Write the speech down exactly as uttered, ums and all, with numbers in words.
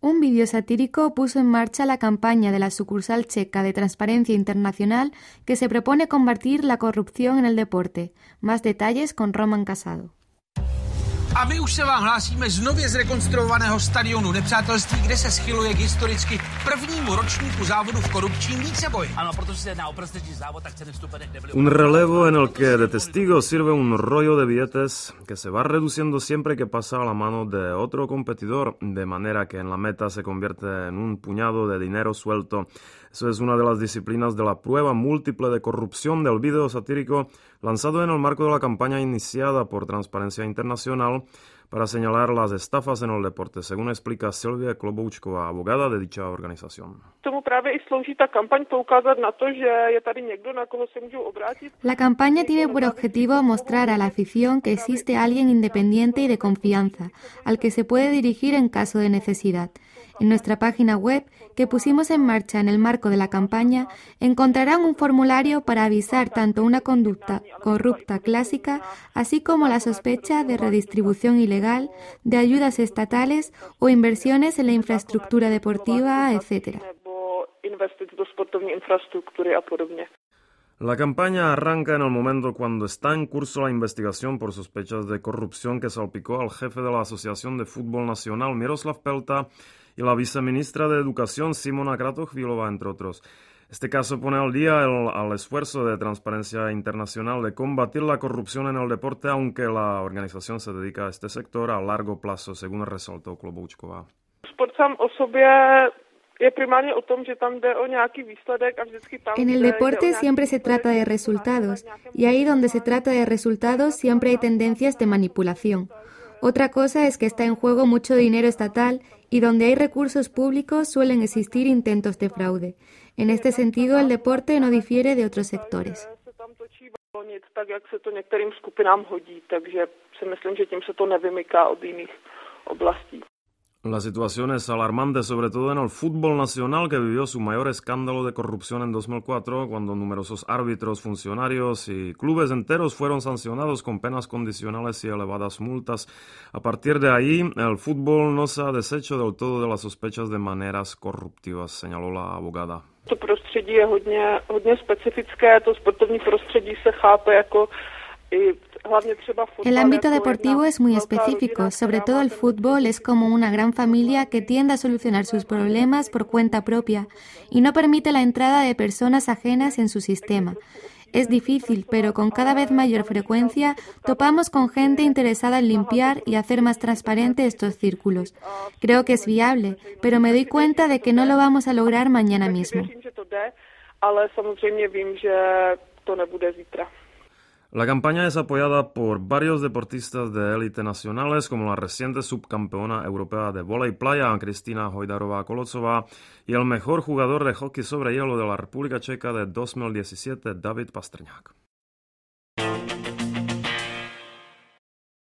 Un vídeo satírico puso en marcha la campaña de la sucursal checa de Transparencia Internacional que se propone combatir la corrupción en el deporte. Más detalles con Roman Casado. A my už se vám hlásíme z nově zrekonstruovaného stadionu Nepřátelství, kde se schyluje k historicky prvnímu ročníku závodu v korupčním víceboji. Ano, protože se jedná o prestižní závod, tak ceny vstupenek nebyly... Un relevo en el que de testigo sirve un rollo de billetes que se va reduciendo siempre que pasa a la mano de otro competidor, de manera que en la meta se convierte en un puñado de dinero suelto. Eso es una de las disciplinas de la prueba múltiple de corrupción del vídeo satírico lanzado en el marco de la campaña iniciada por Transparencia Internacional para señalar las estafas en el deporte, según explica Silvia Kloboučková, abogada de dicha organización. La campaña tiene por objetivo mostrar a la afición que existe alguien independiente y de confianza, al que se puede dirigir en caso de necesidad. En nuestra página web, que pusimos en marcha en el marco de la campaña, encontrarán un formulario para avisar tanto una conducta corrupta clásica, así como la sospecha de redistribución ilegal, de ayudas estatales o inversiones en la infraestructura deportiva, etcétera. La campaña arranca en el momento cuando está en curso la investigación por sospechas de corrupción que salpicó al jefe de la Asociación de Fútbol Nacional, Miroslav Pelta, y la viceministra de Educación, Simona Kratochvílová, entre otros. Este caso pone al día el, al esfuerzo de Transparencia Internacional de combatir la corrupción en el deporte, aunque la organización se dedica a este sector a largo plazo, según resaltó Kloboučková. En el deporte siempre se trata de resultados, y ahí donde se trata de resultados siempre hay tendencias de manipulación. Otra cosa es que está en juego mucho dinero estatal y donde hay recursos públicos suelen existir intentos de fraude. En este sentido, el deporte no difiere de otros sectores. La situación es alarmante, sobre todo en el fútbol nacional, que vivió su mayor escándalo de corrupción en dos mil cuatro, cuando numerosos árbitros, funcionarios y clubes enteros fueron sancionados con penas condicionales y elevadas multas. A partir de ahí, el fútbol no se ha deshecho del todo de las sospechas de maneras corruptivas, señaló la abogada. To prostředí je hodně, hodně specifické, to sportovní prostředí se chápe jako El ámbito deportivo es muy específico, sobre todo el fútbol es como una gran familia que tiende a solucionar sus problemas por cuenta propia y no permite la entrada de personas ajenas en su sistema. Es difícil, pero con cada vez mayor frecuencia topamos con gente interesada en limpiar y hacer más transparente estos círculos. Creo que es viable, pero me doy cuenta de que no lo vamos a lograr mañana mismo. La campaña es apoyada por varios deportistas de élite nacionales, como la reciente subcampeona europea de vóley playa, Kristina Hojdarová-Kolocová, y el mejor jugador de hockey sobre hielo de la República Checa de dos mil diecisiete, David Pastrňák.